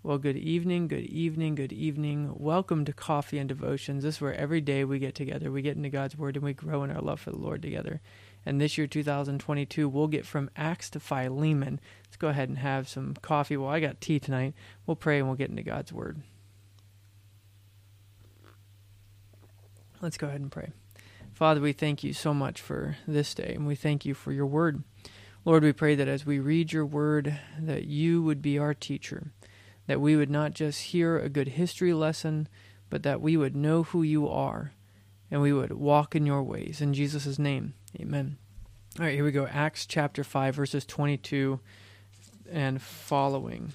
Well, good evening, good evening, good evening. Welcome to Coffee and Devotions. This is where every day we get together, we get into God's Word, and we grow in our love for the Lord together. And this year, 2022, we'll get from Acts to Philemon. Let's go ahead and have some coffee. Well, I got tea tonight. We'll pray and we'll get into God's Word. Let's go ahead and pray. Father, we thank you so much for this day, and we thank you for your Word. Lord, we pray that as we read your Word, that you would be our teacher, that we would not just hear a good history lesson, but that we would know who you are, and we would walk in your ways. In Jesus' name, amen. All right, here we go. Acts chapter 5, verses 22 and following.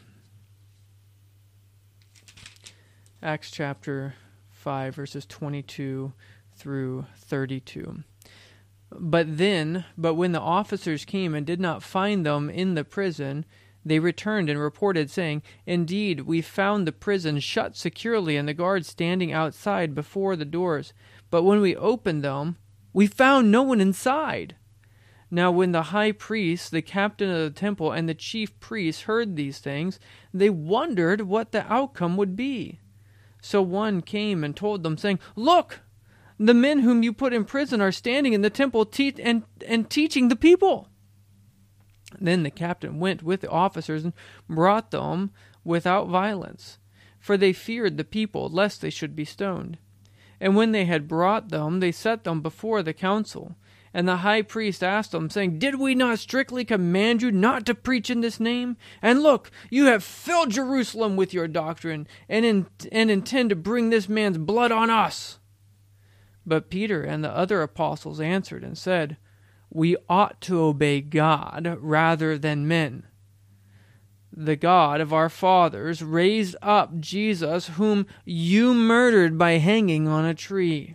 Acts chapter 5, verses 22 through 32. But when the officers came and did not find them in the prison, they returned and reported, saying, "Indeed, we found the prison shut securely and the guards standing outside before the doors. But when we opened them, we found no one inside." Now when the high priest, the captain of the temple, and the chief priests heard these things, they wondered what the outcome would be. So one came and told them, saying, "Look, the men whom you put in prison are standing in the temple and teaching the people." Then the captain went with the officers and brought them without violence, for they feared the people, lest they should be stoned. And when they had brought them, they set them before the council. And the high priest asked them, saying, "Did we not strictly command you not to preach in this name? And look, you have filled Jerusalem with your doctrine, and intend to bring this man's blood on us." But Peter and the other apostles answered and said, "We ought to obey God rather than men. The God of our fathers raised up Jesus, whom you murdered by hanging on a tree.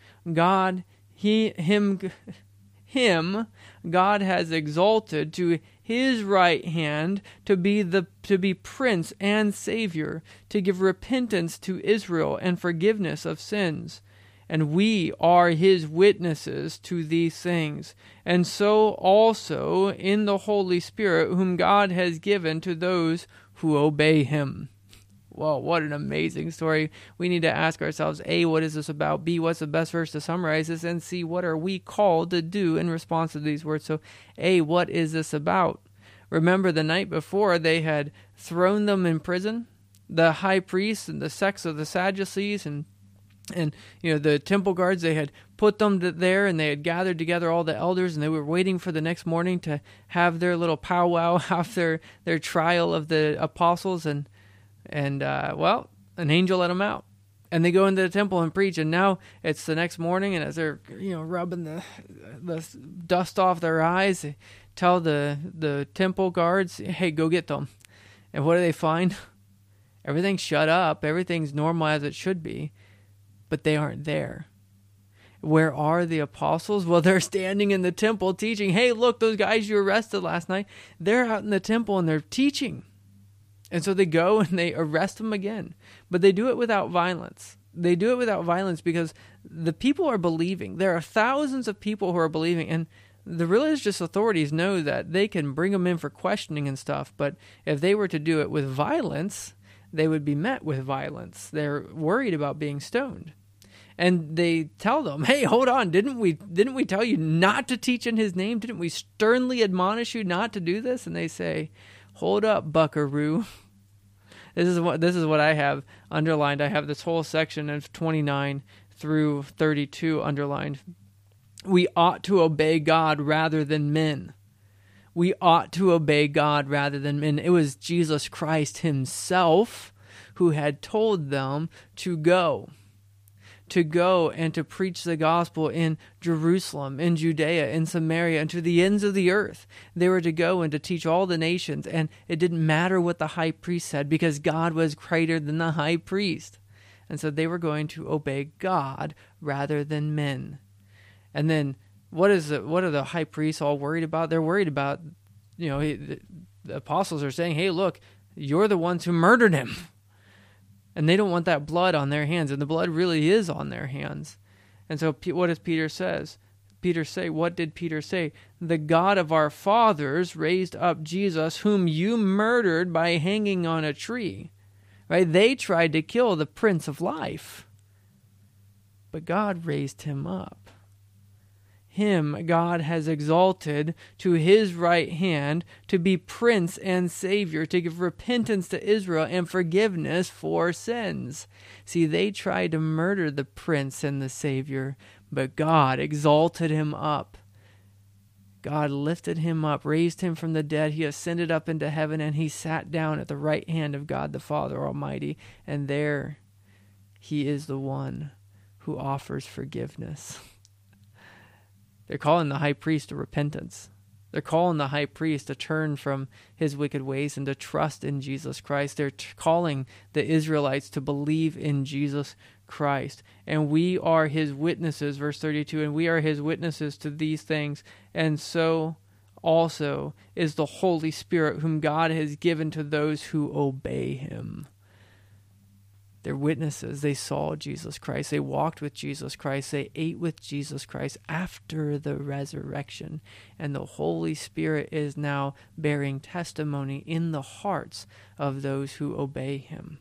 Him God has exalted to his right hand to be Prince and Savior, to give repentance to Israel and forgiveness of sins. And we are his witnesses to these things, and so also in the Holy Spirit, whom God has given to those who obey him." Whoa, what an amazing story. We need to ask ourselves, A, what is this about? B, what's the best verse to summarize this? And C, what are we called to do in response to these words? So, A, what is this about? Remember the night before they had thrown them in prison? The high priest and the sects of the Sadducees and the temple guards, they had put them there, and they had gathered together all the elders, and they were waiting for the next morning to have their little powwow, have their trial of the apostles, and an angel let them out. And they go into the temple and preach, and now it's the next morning, and as they're rubbing the dust off their eyes, they tell the temple guards, "Hey, go get them." And what do they find? Everything's shut up, everything's normal as it should be. But they aren't there. Where are the apostles? Well, they're standing in the temple teaching. Hey, look, those guys you arrested last night, they're out in the temple and they're teaching. And so they go and they arrest them again. But they do it without violence. They do it without violence because the people are believing. There are thousands of people who are believing. And the religious authorities know that they can bring them in for questioning and stuff. But if they were to do it with violence, they would be met with violence. They're worried about being stoned. And they tell them, "Hey, hold on, didn't we tell you not to teach in his name? Didn't we sternly admonish you not to do this?" And they say, "Hold up, buckaroo." This is what I have underlined. I have this whole section of 29 through 32 underlined. We ought to obey God rather than men. We ought to obey God rather than men. It was Jesus Christ himself who had told them to go and to preach the gospel in Jerusalem, in Judea, in Samaria, and to the ends of the earth. They were to go and to teach all the nations, and it didn't matter what the high priest said because God was greater than the high priest. And so they were going to obey God rather than men. And then what are the high priests all worried about? They're worried about, the apostles are saying, "Hey, look, you're the ones who murdered him." And they don't want that blood on their hands, and the blood really is on their hands. And so what does Peter says? Peter say? What did Peter say? The God of our fathers raised up Jesus, whom you murdered by hanging on a tree. right? They tried to kill the Prince of Life, but God raised him up. Him God has exalted to his right hand to be Prince and Savior, to give repentance to Israel and forgiveness for sins. See, they tried to murder the Prince and the Savior, but God exalted him up. God lifted him up, raised him from the dead. He ascended up into heaven, and he sat down at the right hand of God the Father Almighty. And there he is the one who offers forgiveness. They're calling the high priest to repentance. They're calling the high priest to turn from his wicked ways and to trust in Jesus Christ. They're calling the Israelites to believe in Jesus Christ. And we are his witnesses, verse 32, and we are his witnesses to these things. And so also is the Holy Spirit, whom God has given to those who obey him. They're witnesses. They saw Jesus Christ. They walked with Jesus Christ. They ate with Jesus Christ after the resurrection. And the Holy Spirit is now bearing testimony in the hearts of those who obey him.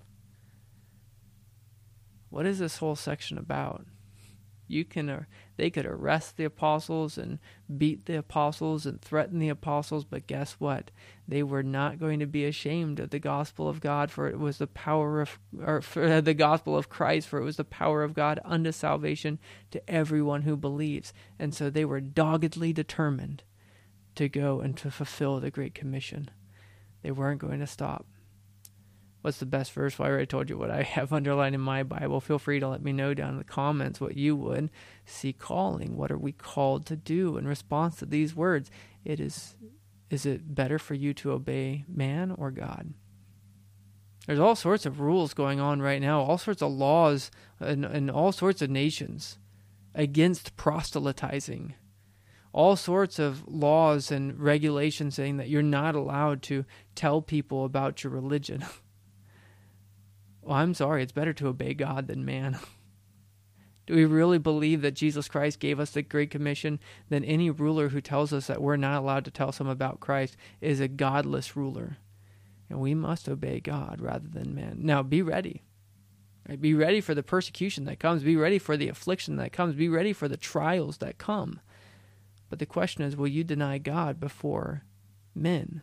What is this whole section about? They could arrest the apostles and beat the apostles and threaten the apostles, but guess what? They were not going to be ashamed of the gospel of God, for it was the power of, or for the gospel of Christ, for it was the power of God unto salvation to everyone who believes. And so they were doggedly determined to go and to fulfill the Great Commission. They weren't going to stop. What's the best verse? Well, I already told you what I have underlined in my Bible. Feel free to let me know down in the comments what you would see calling. What are we called to do in response to these words? Is it better for you to obey man or God? There's all sorts of rules going on right now, all sorts of laws in all sorts of nations against proselytizing. All sorts of laws and regulations saying that you're not allowed to tell people about your religion. Well, I'm sorry, it's better to obey God than man. Do we really believe that Jesus Christ gave us the Great Commission? Then any ruler who tells us that we're not allowed to tell someone about Christ is a godless ruler. And we must obey God rather than man. Now, be ready. Right? Be ready for the persecution that comes. Be ready for the affliction that comes. Be ready for the trials that come. But the question is, will you deny God before men?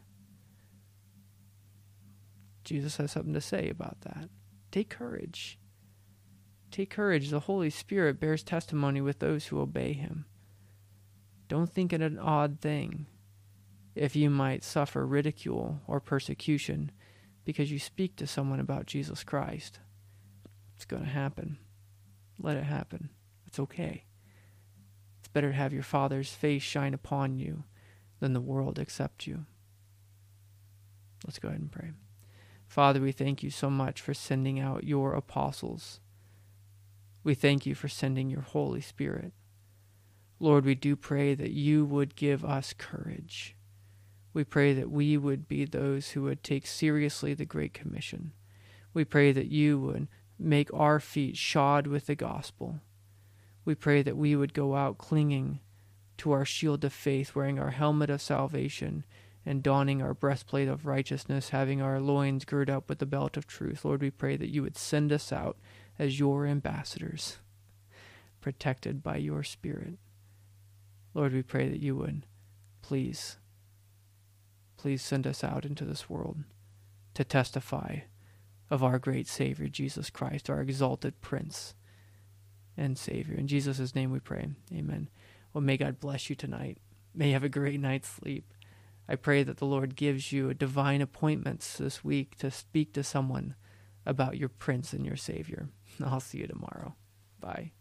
Jesus has something to say about that. Take courage. Take courage. The Holy Spirit bears testimony with those who obey him. Don't think it an odd thing if you might suffer ridicule or persecution because you speak to someone about Jesus Christ. It's going to happen. Let it happen. It's okay. It's better to have your Father's face shine upon you than the world accept you. Let's go ahead and pray. Father, we thank you so much for sending out your apostles. We thank you for sending your Holy Spirit. Lord, we do pray that you would give us courage. We pray that we would be those who would take seriously the Great Commission. We pray that you would make our feet shod with the gospel. We pray that we would go out clinging to our shield of faith, wearing our helmet of salvation, and donning our breastplate of righteousness, having our loins girt up with the belt of truth. Lord, we pray that you would send us out as your ambassadors, protected by your Spirit. Lord, we pray that you would please send us out into this world to testify of our great Savior, Jesus Christ, our exalted Prince and Savior. In Jesus' name we pray. Amen. Well, may God bless you tonight. May you have a great night's sleep. I pray that the Lord gives you divine appointments this week to speak to someone about your Prince and your Savior. I'll see you tomorrow. Bye.